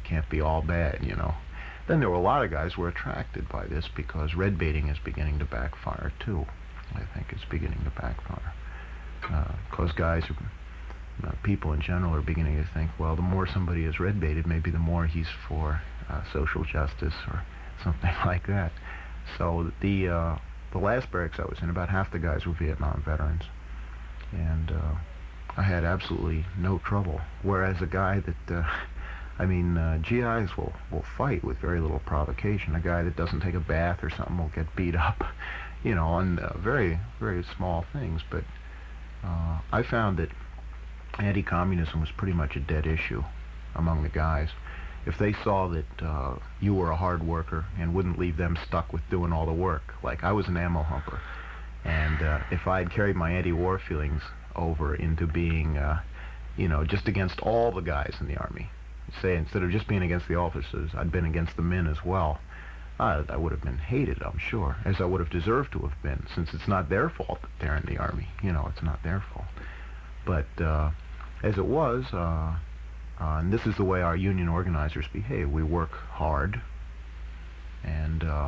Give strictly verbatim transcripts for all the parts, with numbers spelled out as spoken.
can't be all bad, you know. Then there were a lot of guys who were attracted by this because red baiting is beginning to backfire too. I think it's beginning to backfire because uh, guys, are, uh, people in general, are beginning to think, well, the more somebody is red baited, maybe the more he's for uh, social justice or something like that. So the uh, the last barracks I was in, about half the guys were Vietnam veterans, and uh, I had absolutely no trouble. Whereas a guy that, uh, I mean, uh, G Is will, will fight with very little provocation. A guy that doesn't take a bath or something will get beat up, you know, on uh, very, very small things. But uh, I found that anti-communism was pretty much a dead issue among the guys. If they saw that uh, you were a hard worker and wouldn't leave them stuck with doing all the work, like I was an ammo humper, and uh, if I had carried my anti-war feelings over into being, uh, you know, just against all the guys in the Army, say instead of just being against the officers, I'd been against the men as well, I, I would have been hated, I'm sure, as I would have deserved to have been, since it's not their fault that they're in the Army. You know, it's not their fault. But uh, as it was, uh, Uh, and this is the way our union organizers behave. We work hard, and uh,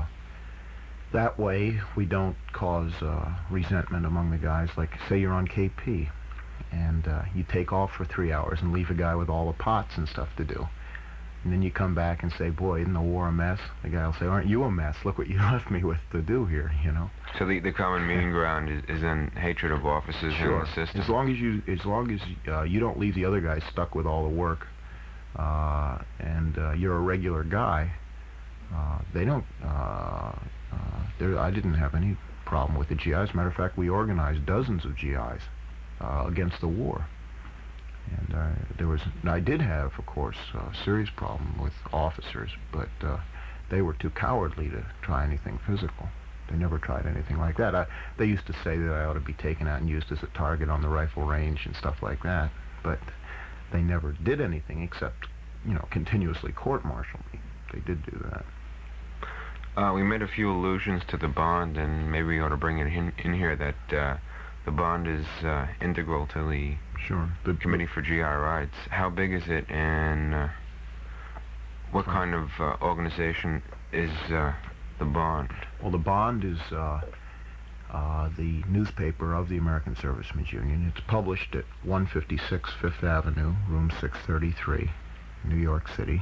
that way we don't cause uh, resentment among the guys. Like, say you're on K P, and uh, you take off for three hours and leave a guy with all the pots and stuff to do. And then you come back and say, boy, isn't the war a mess? The guy will say, aren't you a mess? Look what you left me with to do here, you know? So the, the common meeting ground is, is then hatred of officers sure. in the system? As long as you, as long as uh, you don't leave the other guys stuck with all the work, uh, and uh, you're a regular guy, uh, they don't, uh, uh, there, I didn't have any problem with the G Is. As a matter of fact, we organized dozens of G Is uh, against the war. And uh, there was, I did have, of course, a serious problem with officers, but uh, they were too cowardly to try anything physical. They never tried anything like that. I, they used to say that I ought to be taken out and used as a target on the rifle range and stuff like that, but they never did anything except, you know, continuously court-martial me. They did do that. Uh, we made a few allusions to the bond, and maybe we ought to bring it in, in here that uh, the bond is uh, integral to the Sure. The Committee for G I Rights. How big is it, and uh, what Sure. kind of uh, organization is uh, the bond? Well, the bond is uh, uh, the newspaper of the American Servicemen's Union. It's published at one fifty-six Fifth Avenue, room six thirty-three, New York City.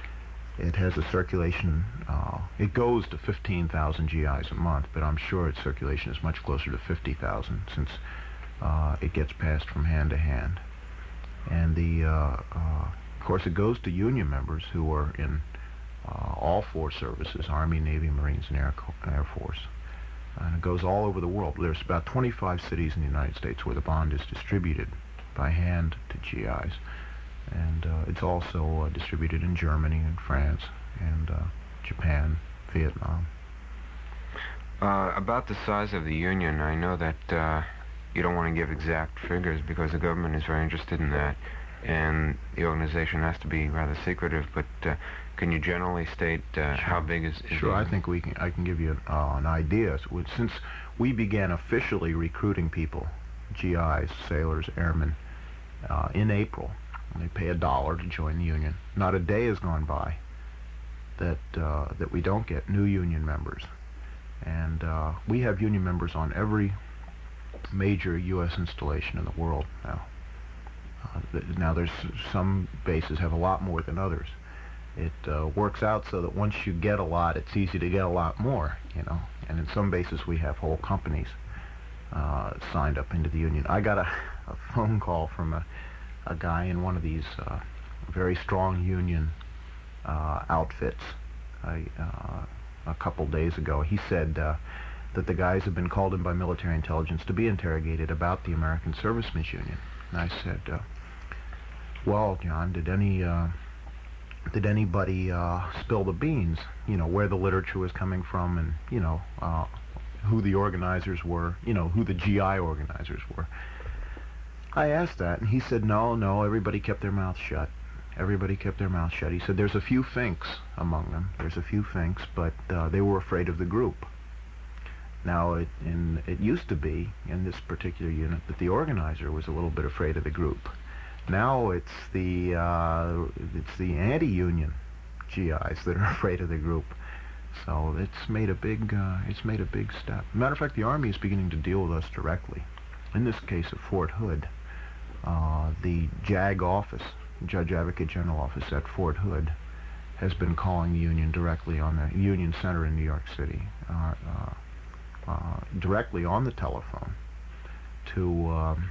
It has a circulation, uh, it goes to fifteen thousand G Is a month, but I'm sure its circulation is much closer to fifty thousand, since uh, it gets passed from hand to hand. And the, uh, uh, of course, it goes to union members who are in uh, all four services, Army, Navy, Marines, and Air, Air Force. And it goes all over the world. There's about twenty-five cities in the United States where the bond is distributed by hand to G Is. And uh, it's also uh, distributed in Germany and France and uh, Japan, Vietnam. Uh, about the size of the union, I know that uh, you don't want to give exact figures because the government is very interested in that, and the organization has to be rather secretive, but uh, can you generally state uh, sure. how big is, is Sure, I think we can, I can give you uh, an idea. So since we began officially recruiting people, G Is, sailors, airmen, uh, in April, they pay a dollar to join the union. Not a day has gone by that uh, that we don't get new union members, and uh, we have union members on every major U S installation in the world now. Uh, th now, there's some bases have a lot more than others. It uh, works out so that once you get a lot, it's easy to get a lot more, you know. And in some bases, we have whole companies uh, signed up into the union. I got a, a phone call from a a guy in one of these uh, very strong union uh, outfits I, uh, a couple days ago. He said uh, that the guys have been called in by military intelligence to be interrogated about the American Servicemen's Union. And I said, uh, well, John, did any uh, did anybody uh, spill the beans? You know, where the literature was coming from, and, you know, uh, who the organizers were, you know, who the G I organizers were. I asked that, and he said, no, no, everybody kept their mouth shut. Everybody kept their mouth shut. He said, there's a few finks among them. There's a few finks, but uh, they were afraid of the group. Now, it, in, it used to be, in this particular unit, that the organizer was a little bit afraid of the group. Now it's the uh, it's the anti-union G Is that are afraid of the group. So it's made a big uh, it's made a big step. Matter of fact, the Army is beginning to deal with us directly. In this case of Fort Hood, uh, the JAG office, Judge Advocate General office at Fort Hood, has been calling the Union directly on the Union Center in New York City, uh, uh, uh, directly on the telephone to um,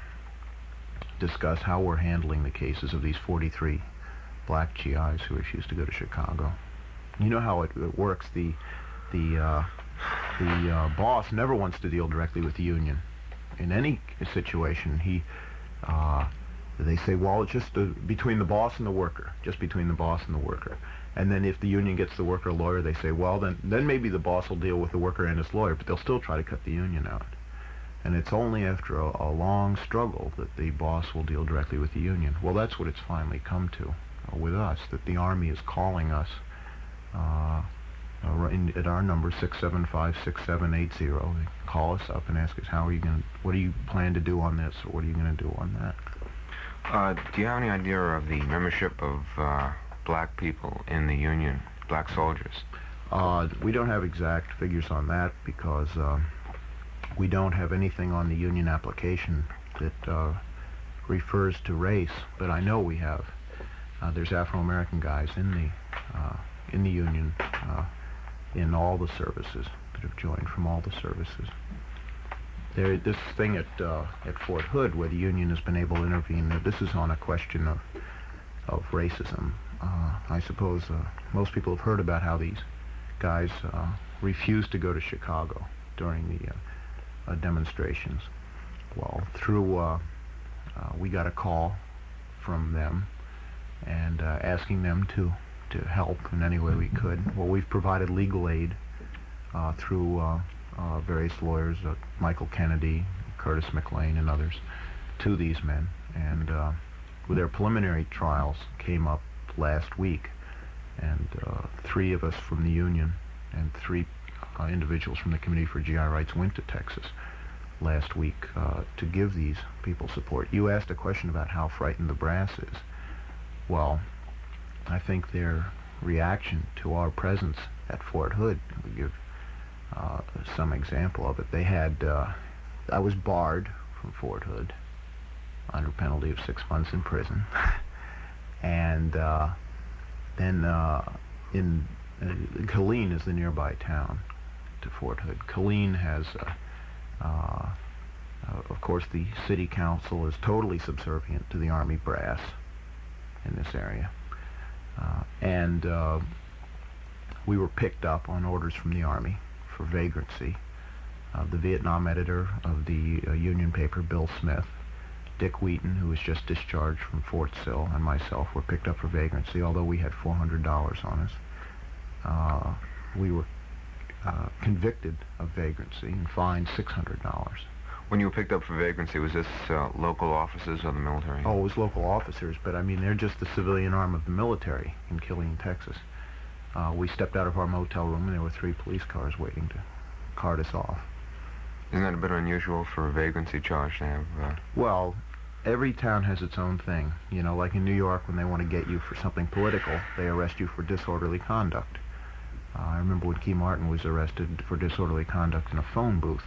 discuss how we're handling the cases of these forty-three black G Is who refuse to go to Chicago. You know how it, it works. The the uh, the uh, boss never wants to deal directly with the union. In any situation, he uh, they say, well, it's just uh, between the boss and the worker, just between the boss and the worker. And then if the union gets the worker a lawyer, they say, well, then then maybe the boss will deal with the worker and his lawyer, but they'll still try to cut the union out. And it's only after a, a long struggle that the boss will deal directly with the union. Well, that's what it's finally come to uh, with us, that the Army is calling us uh, uh, in, at our number six seven five, six seven eight zero. They call us up and ask us, how are you going to, what do you plan to do on this, or what are you going to do on that? Uh, do you have any idea of the membership of uh, black people in the Union, black soldiers? Uh, we don't have exact figures on that because uh, we don't have anything on the Union application that uh, refers to race, but I know we have. Uh, there's Afro-American guys in the uh, in the Union, uh, in all the services that have joined from all the services. There, this thing at uh, at Fort Hood, where the Union has been able to intervene, uh, this is on a question of of racism. Uh, I suppose uh, most people have heard about how these guys uh, refused to go to Chicago during the uh, uh, demonstrations. Well, through uh, uh, we got a call from them and uh, asking them to to help in any way we could. Well, we've provided legal aid uh, through uh, uh, various lawyers, uh, Michael Kennedy, Curtis McLean, and others, to these men. And uh, their preliminary trials came up last week, and uh, three of us from the Union and three uh, individuals from the Committee for G I Rights went to Texas last week uh, to give these people support. You asked a question about how frightened the brass is. Well, I think their reaction to our presence at Fort Hood, we give uh, some example of it. They had, uh, I was barred from Fort Hood under penalty of six months in prison. And uh, then uh, in uh, Killeen is the nearby town to Fort Hood. Killeen has, uh, uh, uh, of course, the city council is totally subservient to the Army brass in this area. Uh, and uh, we were picked up on orders from the Army for vagrancy. Uh, the Vietnam editor of the uh, Union paper, Bill Smith, Dick Wheaton, who was just discharged from Fort Sill, and myself were picked up for vagrancy, although we had four hundred dollars on us. Uh, we were uh, convicted of vagrancy and fined six hundred dollars. When you were picked up for vagrancy, was this uh, local officers or the military? Oh, it was local officers, but I mean, they're just the civilian arm of the military in Killeen, Texas. Uh, we stepped out of our motel room and there were three police cars waiting to cart us off. Isn't that a bit unusual for a vagrancy charge to have? Uh... Well, every town has its own thing. You know, like in New York, when they want to get you for something political, they arrest you for disorderly conduct. Uh, I remember when Key Martin was arrested for disorderly conduct in a phone booth.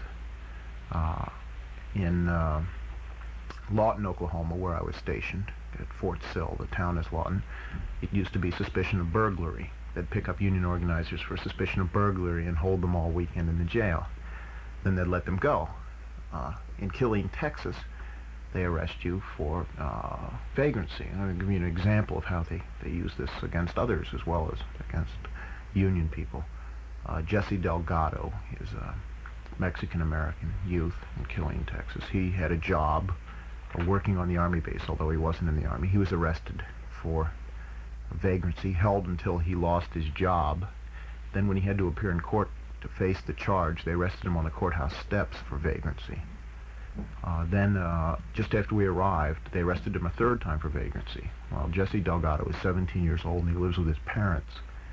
Uh, in uh, Lawton, Oklahoma, where I was stationed, at Fort Sill, the town is Lawton, it used to be suspicion of burglary. They'd pick up union organizers for suspicion of burglary and hold them all weekend in the jail. Then they'd let them go. Uh, in Killeen, Texas, they arrest you for uh, vagrancy. And I'll give you an example of how they, they use this against others as well as against union people. Uh, Jesse Delgado is a Mexican-American youth in Killeen, Texas. He had a job uh, working on the Army base, although he wasn't in the Army. He was arrested for vagrancy, held until he lost his job. Then when he had to appear in court to face the charge, they arrested him on the courthouse steps for vagrancy. Uh, then, uh, just after we arrived, they arrested him a third time for vagrancy. Well, Jesse Delgado is seventeen years old and he lives with his parents.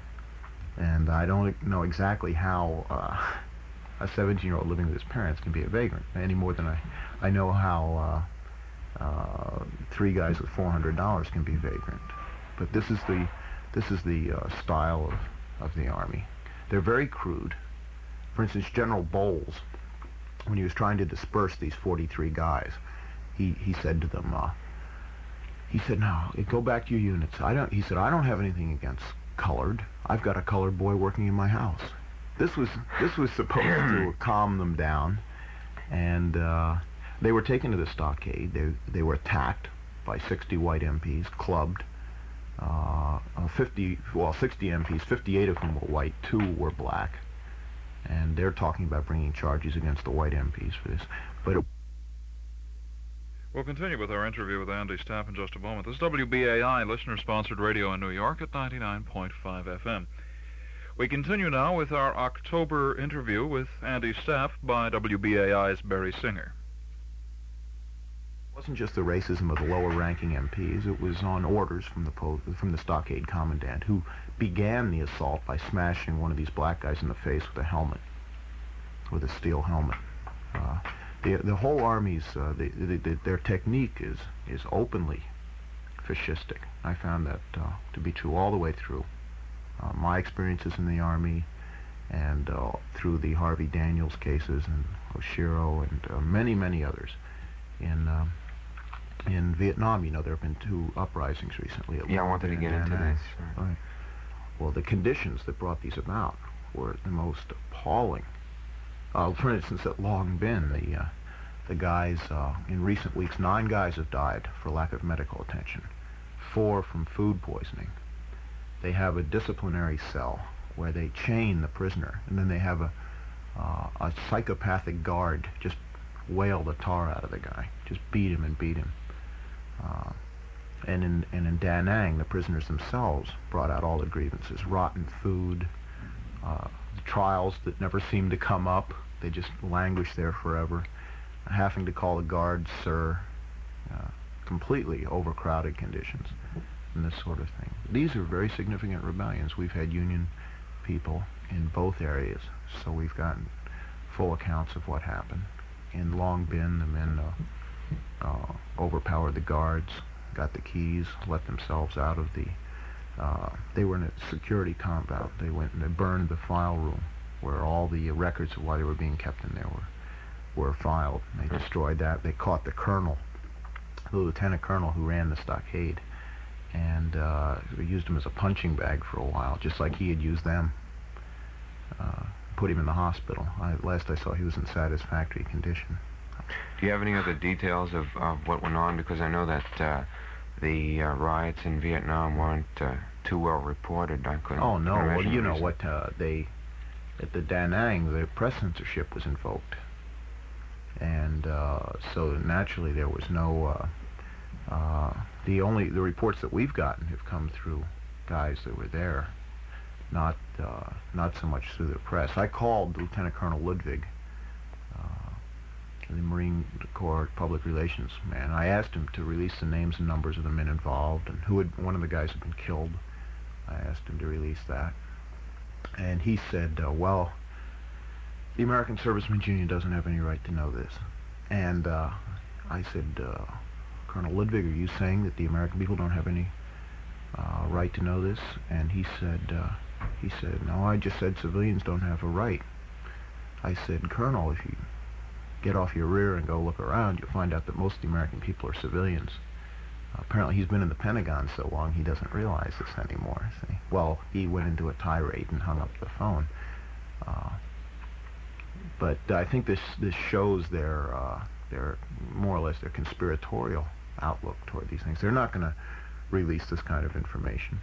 And I don't know exactly how uh, a seventeen-year-old living with his parents can be a vagrant, any more than I, I know how uh, three guys with four hundred dollars can be vagrant. But this is the this is the uh, style of, of the Army. They're very crude. For instance, General Bowles, when he was trying to disperse these forty-three guys, he, he said to them, uh, he said, "No, go back to your units. I don't." He said, "I don't have anything against colored. I've got a colored boy working in my house." This was this was supposed to calm them down, and uh, they were taken to the stockade. They they were attacked by sixty white M Ps, clubbed. Uh, uh, fifty, well, sixty M Ps, fifty-eight of whom were white, two were black, and they're talking about bringing charges against the white M Ps for this. But it We'll continue with our interview with Andy Stapp in just a moment. This is W B A I, listener-sponsored radio in New York at ninety-nine point five F M. We continue now with our October interview with Andy Stapp by W B A I's Barry Singer. It wasn't just the racism of the lower-ranking M Ps. It was on orders from the po from the stockade commandant, who began the assault by smashing one of these black guys in the face with a helmet, with a steel helmet. Uh, the the whole Army's uh, the, the, the, their technique is is openly fascistic. I found that uh, to be true all the way through. Uh, my experiences in the Army, and uh, through the Harvey Daniels cases and Oshiro and uh, many many others. In um, in Vietnam, you know, there have been two uprisings recently. Yeah, I wanted to get into this. Right. Well, the conditions that brought these about were the most appalling. Uh, for instance, at Long Binh, the uh, the guys uh, in recent weeks, nine guys have died for lack of medical attention, four from food poisoning. They have a disciplinary cell where they chain the prisoner, and then they have a uh, a psychopathic guard just wail the tar out of the guy, just beat him and beat him. Uh, and in and in Da Nang, the prisoners themselves brought out all the grievances: rotten food, uh, trials that never seemed to come up. They just languish there forever, having to call the guards sir, uh, completely overcrowded conditions, and this sort of thing. These are very significant rebellions. We've had Union people in both areas, so we've gotten full accounts of what happened. In Long Binh, the men uh, uh, overpowered the guards, got the keys, let themselves out of the... Uh, they were in a security compound. They went and they burned the file room where all the records of why they were being kept in there were, were filed. They destroyed that. They caught the colonel, the lieutenant colonel who ran the stockade, and uh, we used him as a punching bag for a while, just like he had used them. Uh, put him in the hospital. I, last I saw, he was in satisfactory condition. Do you have any other details of, of what went on? Because I know that uh, the uh, riots in Vietnam weren't uh, too well reported. I couldn't. Oh no! Well, you know reason. what? Uh, they at the Da Nang, the press censorship was invoked, and uh, so naturally there was no. Uh, uh, the only the reports that we've gotten have come through guys that were there. Not uh, not so much through the press. I called Lieutenant Colonel Ludwig, uh, the Marine Corps Public Relations man. I asked him to release the names and numbers of the men involved and who had, one of the guys had been killed. I asked him to release that, and he said, uh, "Well, the American Servicemen's Union doesn't have any right to know this." And uh, I said, uh, "Colonel Ludwig, are you saying that the American people don't have any uh, right to know this?" And he said. Uh, He said, "No, I just said civilians don't have a right." I said, "Colonel, if you get off your rear and go look around, you'll find out that most of the American people are civilians." Uh, apparently he's been in the Pentagon so long he doesn't realize this anymore. See? Well, he went into a tirade and hung up the phone. Uh, but I think this this shows their, uh, their more or less their conspiratorial outlook toward these things. They're not going to release this kind of information.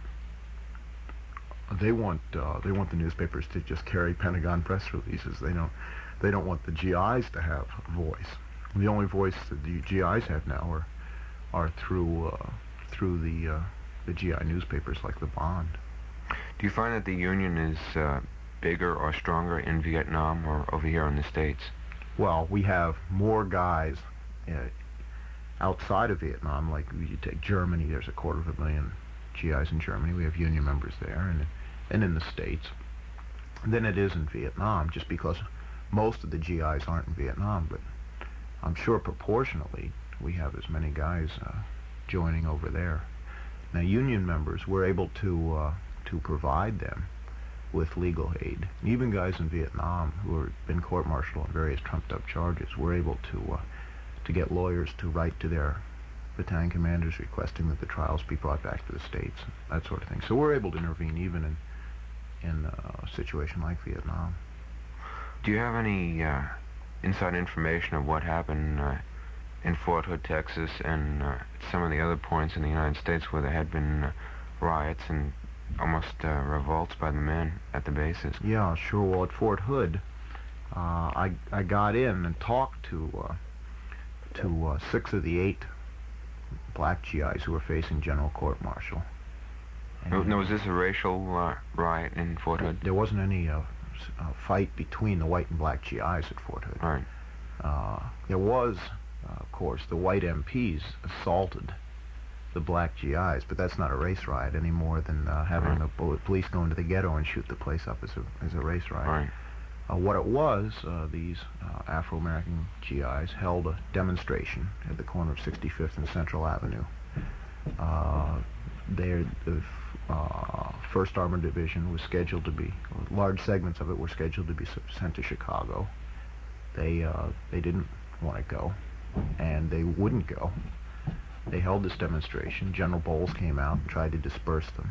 They want uh, they want the newspapers to just carry Pentagon press releases. They don't they don't want the G Is to have a voice. The only voice that the G Is have now are are through uh, through the uh, the G I newspapers like the Bond. Do you find that the Union is uh, bigger or stronger in Vietnam or over here in the States? Well, we have more guys uh, outside of Vietnam. Like you take Germany, there's a quarter of a million G Is in Germany. We have Union members there, and and in the States, than it is in Vietnam, just because most of the G Is aren't in Vietnam. But I'm sure proportionally we have as many guys uh, joining over there. Now, Union members were able to uh, to provide them with legal aid. Even guys in Vietnam who had been court-martialed on various trumped-up charges were able to uh, to get lawyers to write to their battalion commanders requesting that the trials be brought back to the States, that sort of thing. So we're able to intervene even in in a situation like Vietnam. Do you have any uh, inside information of what happened uh, in Fort Hood, Texas, and uh, some of the other points in the United States where there had been uh, riots and almost uh, revolts by the men at the bases? Yeah, sure. Well, at Fort Hood, uh, I I got in and talked to uh, to uh, six of the eight black G Is who were facing general court-martial. No, no, was this a racial uh, riot in Fort Hood? There wasn't any uh, s- uh, fight between the white and black G Is at Fort Hood. Right. Uh, there was, uh, of course, the white M Ps assaulted the black G Is, but that's not a race riot any more than uh, having Right. the po- police go into the ghetto and shoot the place up as a as a race riot. Right. Uh, what it was, uh, these uh, Afro-American G Is held a demonstration at the corner of sixty-fifth and Central Avenue. Uh, there, the uh, first Armored Division was scheduled to be, large segments of it were scheduled to be s- sent to Chicago. They uh, they didn't want to go, and they wouldn't go. They held this demonstration. General Bowles came out and tried to disperse them.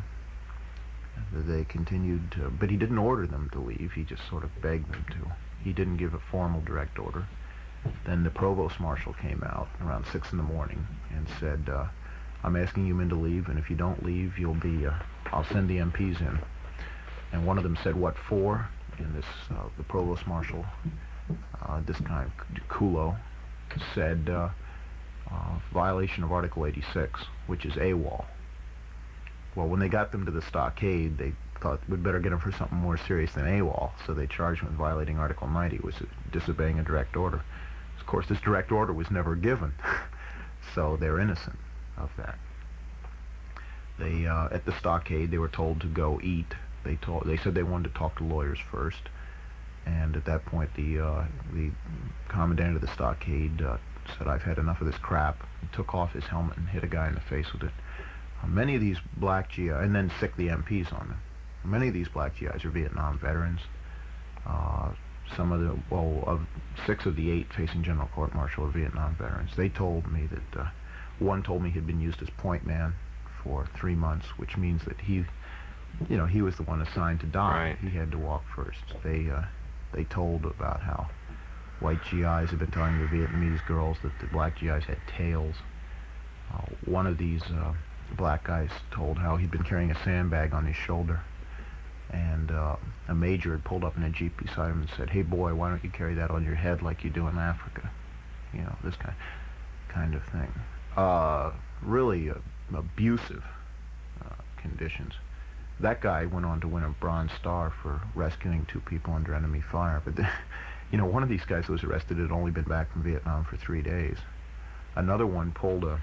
They continued to, but he didn't order them to leave. He just sort of begged them to. He didn't give a formal direct order. Then the provost marshal came out around six in the morning and said, uh, I'm asking you men to leave, and if you don't leave, you'll be, uh, I'll send the M Ps in. And one of them said, what for? And this, uh, the provost marshal, uh, this kind of Kulo, said, uh, uh, violation of Article eighty-six, which is AWOL. Well, when they got them to the stockade, they thought we'd better get them for something more serious than AWOL, so they charged them with violating Article ninety, which was disobeying a direct order. Of course, this direct order was never given, so they're innocent of that. They, uh, at the stockade, they were told to go eat. They told, they said they wanted to talk to lawyers first, and at that point, the uh, the commandant of the stockade uh, said, "I've had enough of this crap." He took off his helmet and hit a guy in the face with it. Uh, many of these black G Is, and then sick the M Ps on them. Many of these black G Is are Vietnam veterans. Uh, some of the, well, of six of the eight facing general court-martial are Vietnam veterans. They told me that, uh, one told me he'd been used as point man for three months, which means that he, you know, he was the one assigned to die. Right. He had to walk first. They, uh, they told about how white G Is had been telling the Vietnamese girls that the black G Is had tails. Uh, one of these uh, black guys told how he'd been carrying a sandbag on his shoulder, and uh, a major had pulled up in a jeep beside him and said, "Hey boy, why don't you carry that on your head like you do in Africa?" You know, this kind kind of thing. Uh, really uh, abusive uh, conditions. That guy went on to win a Bronze Star for rescuing two people under enemy fire. But the, you know, one of these guys who was arrested had only been back from Vietnam for three days. Another one pulled a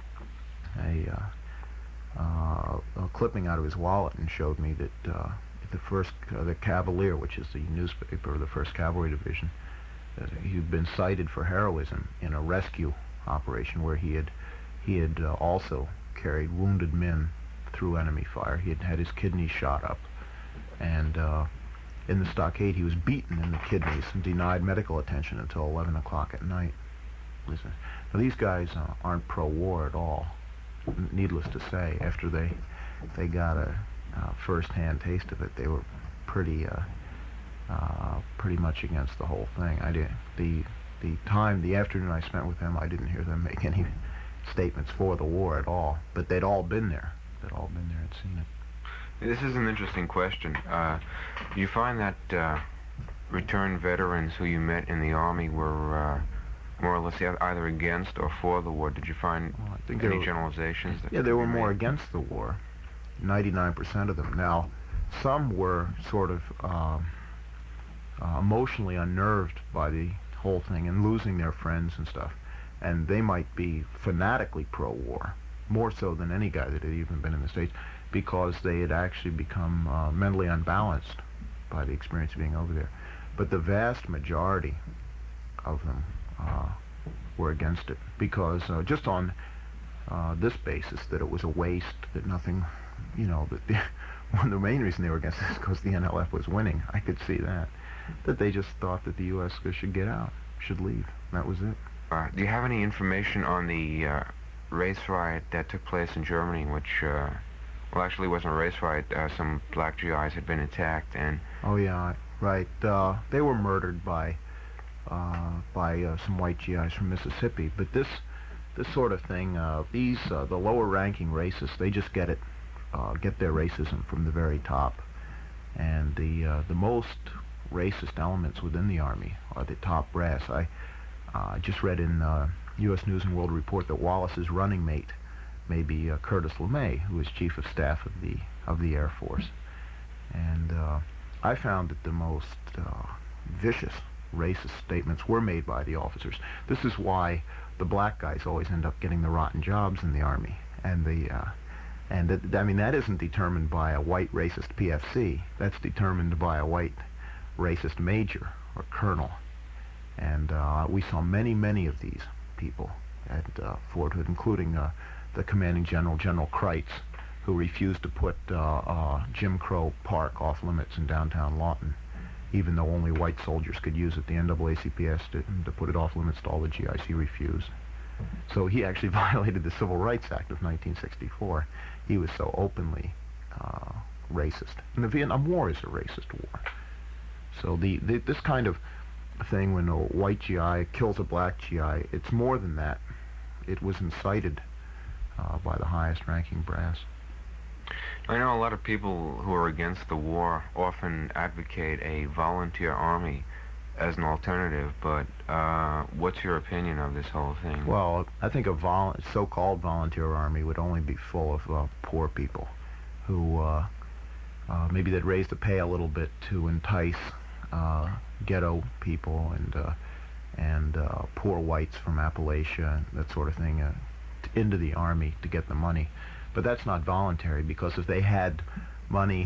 a, uh, uh, a clipping out of his wallet and showed me that uh, the first, uh, the Cavalier, which is the newspaper of the first Cavalry Division, that he'd been cited for heroism in a rescue operation where he had he had uh, also carried wounded men through enemy fire. He had had his kidneys shot up, and uh, in the stockade he was beaten in the kidneys and denied medical attention until eleven o'clock at night. Listen, now these guys uh, aren't pro-war at all. N- needless to say, after they they got a uh, first-hand taste of it, they were pretty uh, uh, pretty much against the whole thing. I did the the time, the afternoon I spent with them, I didn't hear them make any statements for the war at all. But they'd all been there. They'd all been there and seen it. This is an interesting question. Uh, do you find that uh, returned veterans who you met in the Army were uh, more or less either against or for the war? Did you find Well, I think any they were, generalizations? That yeah, could they be were more made? against the war. ninety-nine percent of them. Now, some were sort of um, uh, emotionally unnerved by the whole thing and losing their friends and stuff. And they might be fanatically pro-war, more so than any guy that had even been in the States, because they had actually become uh, mentally unbalanced by the experience of being over there. But the vast majority of them uh, were against it because uh, just on uh, this basis that it was a waste, that nothing, you know, that the, one of the main reason they were against it is because the N L F was winning. I could see that. That they just thought that the U S should get out, should leave. That was it. Uh, do you have any information on the uh, race riot that took place in Germany, which, uh, well, actually wasn't a race riot. Uh, some black G Is had been attacked, and... Oh, yeah, right. Uh, they were murdered by uh, by uh, some white G Is from Mississippi. But this this sort of thing, uh, these, uh, the lower-ranking racists, they just get it, uh, get their racism from the very top. And the, uh, the most racist elements within the Army are the top brass. I uh, just read in uh, U S News and World Report that Wallace's running mate may be uh, Curtis LeMay, who is Chief of Staff of the of the Air Force. And uh, I found that the most uh, vicious racist statements were made by the officers. This is why the black guys always end up getting the rotten jobs in the Army. And the uh, and that, I mean, that isn't determined by a white racist P F C. That's determined by a white racist major or colonel. And uh, we saw many, many of these people at uh, Fort Hood, including uh, the commanding general, General Kreitz, who refused to put uh, uh, Jim Crow Park off limits in downtown Lawton, even though only white soldiers could use it. The N double A C P S to, to put it off limits to all the G Is. He refused. So he actually violated the Civil Rights Act of nineteen sixty-four. He was so openly uh, racist. And the Vietnam War is a racist war. So the, the this kind of thing, when a white G I kills a black G I, it's more than that. It was incited uh, by the highest ranking brass. I know a lot of people who are against the war often advocate a volunteer army as an alternative, but uh, what's your opinion of this whole thing? Well, I think a vol so-called volunteer army would only be full of uh, poor people who uh, uh, maybe they'd raise the pay a little bit to entice uh, ghetto people and uh, and uh, poor whites from Appalachia, that sort of thing, uh, t into the Army to get the money. But that's not voluntary, because if they had money,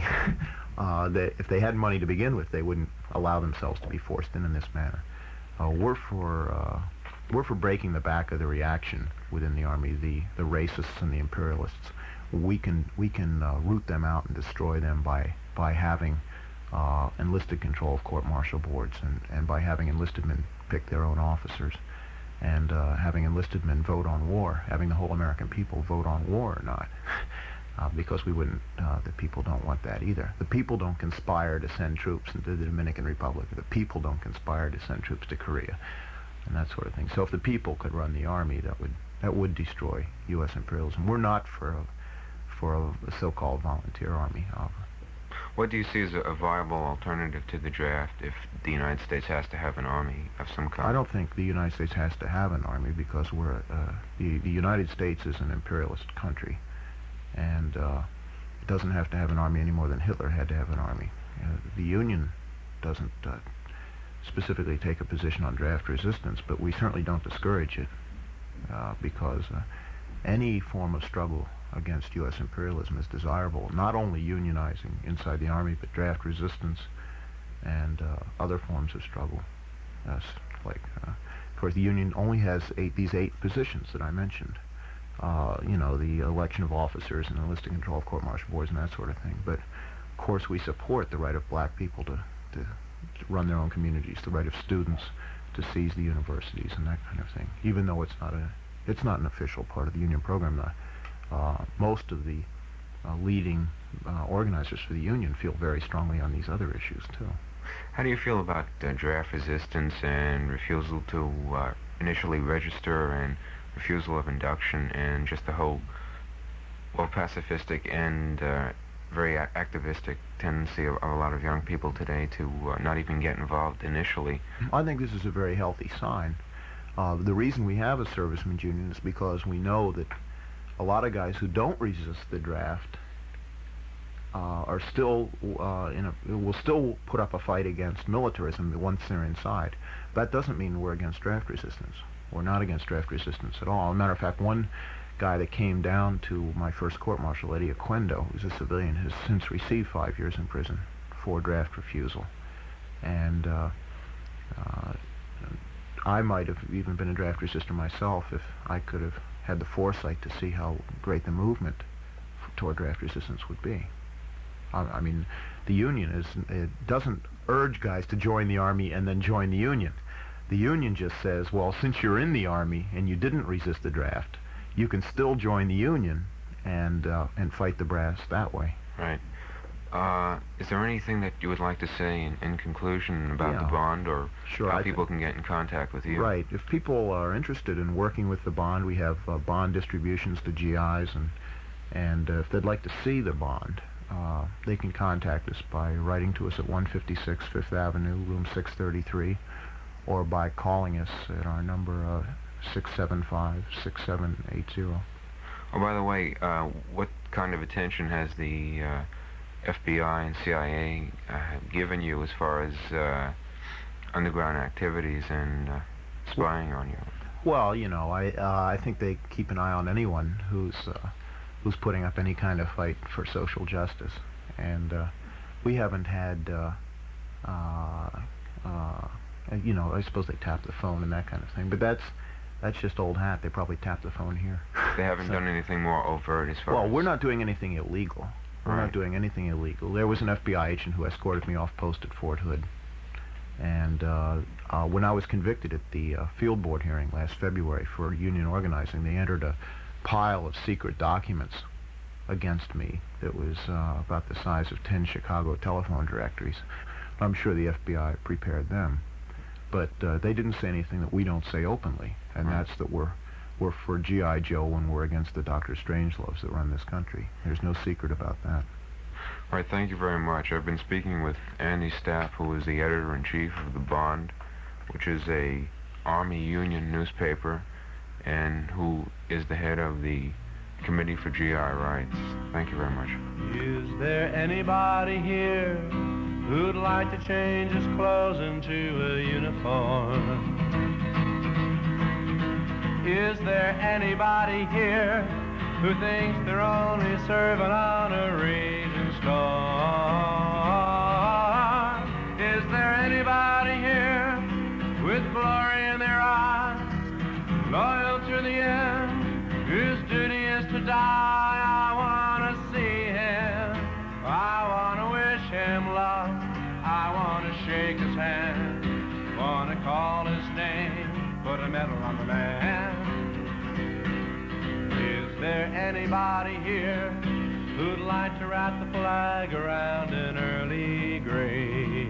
uh, they, if they had money to begin with, they wouldn't allow themselves to be forced in in this manner. Uh, we're for uh, we're for breaking the back of the reaction within the Army, the the racists and the imperialists. We can we can uh, root them out and destroy them by by having uh, enlisted control of court-martial boards, and and by having enlisted men pick their own officers, and uh, having enlisted men vote on war, having the whole American people vote on war or not. Uh, because we wouldn't, uh, the people don't want that either. The people don't conspire to send troops into the Dominican Republic. The people don't conspire to send troops to Korea, and that sort of thing. So if the people could run the Army, that would that would destroy U S imperialism. We're not for a, for a, a so-called volunteer army, however. What do you see as a, a viable alternative to the draft if the United States has to have an army of some kind? I don't think the United States has to have an army, because we're uh, the the United States is an imperialist country. And uh, it doesn't have to have an army any more than Hitler had to have an army. Uh, the Union doesn't uh, specifically take a position on draft resistance, but we certainly don't discourage it, uh, because uh, any form of struggle against U S imperialism is desirable, not only unionizing inside the Army, but draft resistance and uh, other forms of struggle. Uh, like, uh, of course, the Union only has eight, these eight positions that I mentioned. Uh, you know, the election of officers and enlisted control of court-martial boards and that sort of thing. But, of course, we support the right of black people to, to, to run their own communities, the right of students to seize the universities and that kind of thing, even though it's not a, it's not an official part of the Union program. Uh, uh, most of the uh, leading uh, organizers for the Union feel very strongly on these other issues, too. How do you feel about uh, draft resistance and refusal to uh, initially register, and refusal of induction, and just the whole, well, pacifistic and uh, very a activistic tendency of, of a lot of young people today to uh, not even get involved initially? I think this is a very healthy sign. Uh, the reason we have a servicemen's union is because we know that a lot of guys who don't resist the draft uh, are still uh, in a, will still put up a fight against militarism once they're inside. That doesn't mean we're against draft resistance. We're not against draft resistance at all. As a matter of fact, one guy that came down to my first court-martial, Eddie Oquendo, who's a civilian, has since received five years in prison for draft refusal. And uh, uh, I might have even been a draft resister myself if I could have had the foresight to see how great the movement f- toward draft resistance would be. I, I mean, the Union is it doesn't urge guys to join the Army and then join the Union. The Union just says, well, since you're in the Army and you didn't resist the draft, you can still join the Union and uh, and fight the brass that way. Right. Uh, is there anything that you would like to say in, in conclusion about Yeah. the bond, or Sure, how I people can get in contact with you? Right. If people are interested in working with the bond, we have uh, bond distributions to G Is, and and uh, if they'd like to see the bond, uh, they can contact us by writing to us at one fifty-six Fifth Avenue, room six thirty-three, or by calling us at our number uh, six seven five, six seven eight zero. Oh, by the way, uh, what kind of attention has the uh, F B I and C I A uh, given you as far as uh, underground activities and uh, spying on you? Well, you know, I uh, I think they keep an eye on anyone who's uh, who's putting up any kind of fight for social justice, and uh, we haven't had, uh, uh, uh, you know, I suppose they tap the phone and that kind of thing, but that's that's just old hat. They probably tap the phone here. They haven't So- done anything more overt as far Well, as... we're not doing anything illegal. We're Right. not doing anything illegal. There was an F B I agent who escorted me off post at Fort Hood. And uh, uh, when I was convicted at the uh, field board hearing last February for union organizing, they entered a pile of secret documents against me that was uh, about the size of ten Chicago telephone directories. I'm sure the F B I prepared them. But uh, they didn't say anything that we don't say openly, and Right. that's that we're we're for G I Joe when we're against the Doctor Strangeloves that run this country. There's no secret about that. All right, thank you very much. I've been speaking with Andy Stapp, who is the editor-in-chief of The Bond, which is a Army Union newspaper, and who is the head of the Committee for G I Rights. Thank you very much. Is there anybody here who'd like to change his clothes into a uniform? Is there anybody here who thinks they're only serving on a raging storm? Is there anybody here with glory in their eyes, loyal to the end, whose duty is to die? I want to see him, I want to wish him luck, I want to shake his hand, want to call his name, put a medal on the man. Is there anybody here who'd like to wrap the flag around an early grave?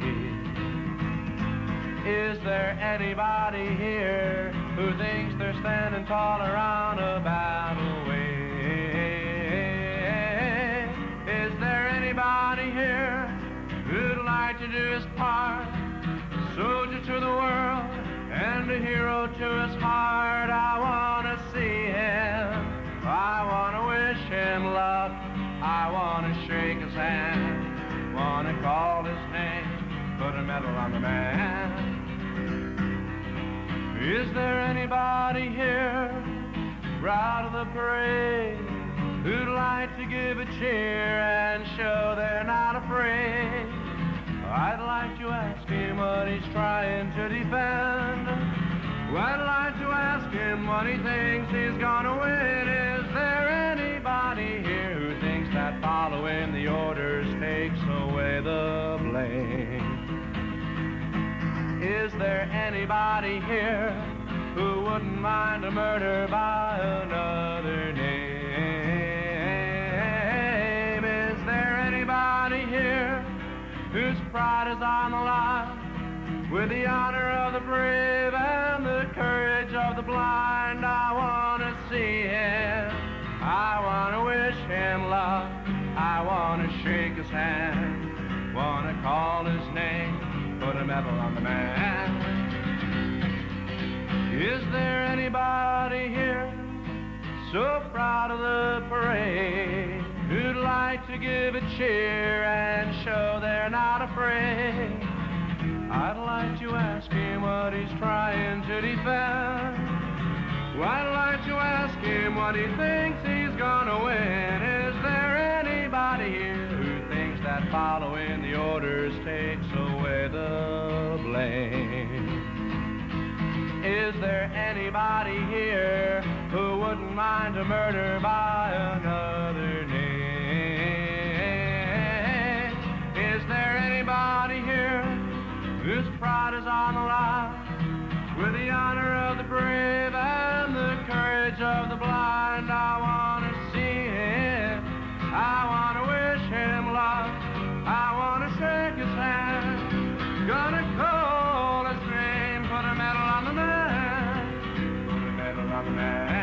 Is there anybody here who thinks they're standing tall around a battle way? Is there anybody here who'd like to do his part, soldier to the world and a hero to his heart? I want to see him, I want to wish him luck, I want to shake his hand, want to call his name, put a medal on the man. Is there anybody here, proud of the parade, who'd like to give a cheer and show they're not afraid? I'd like to ask him what he's trying to defend. I'd like to ask him what he thinks he's gonna win. Is there anybody here who thinks that following the orders takes away the blame? Is there anybody here who wouldn't mind a murder by another name? Is there anybody here whose pride is on the line, with the honor of the brave and the courage of the blind? I want to see him, I want to wish him luck, I want to shake his hand, want to call his name, put a medal on the man. Is there anybody here so proud of the parade, who'd like to give a cheer and show they're not afraid? I'd like to ask him what he's trying to defend. I'd like to ask him what he thinks he's gonna win. Is there anybody here who thinks that following the orders takes away the blame? Is there anybody here who wouldn't mind a murder by another name? Is there anybody here whose pride is on the line, with the honor of the brave and the courage of the blind? I want to see him, I want to wish him luck, I want to shake his hand, gonna call his name, put a medal on the man, put a medal on the man.